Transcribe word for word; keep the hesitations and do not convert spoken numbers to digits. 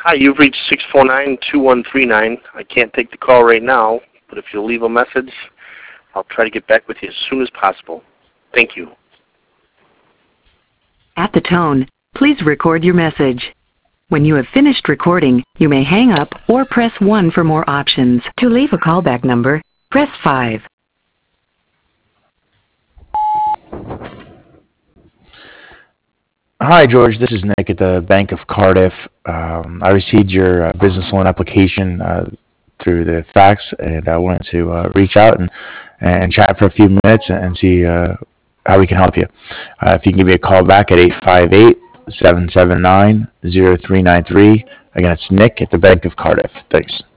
Hi, you've reached six four nine, two one three nine. I can't take the call right now, but if you'll leave a message, I'll try to get back with you as soon as possible. Thank you. At the tone, please record your message. When you have finished recording, you may hang up or press one for more options. To leave a callback number, press five. Hi, George. This is Nick at the Bank of Cardiff. Um, I received your uh, business loan application uh, through the fax, and I wanted to uh, reach out and, and chat for a few minutes and see uh, how we can help you. Uh, if you can give me a call back at eight five eight, seven seven nine, zero three nine three. Again, it's Nick at the Bank of Cardiff. Thanks.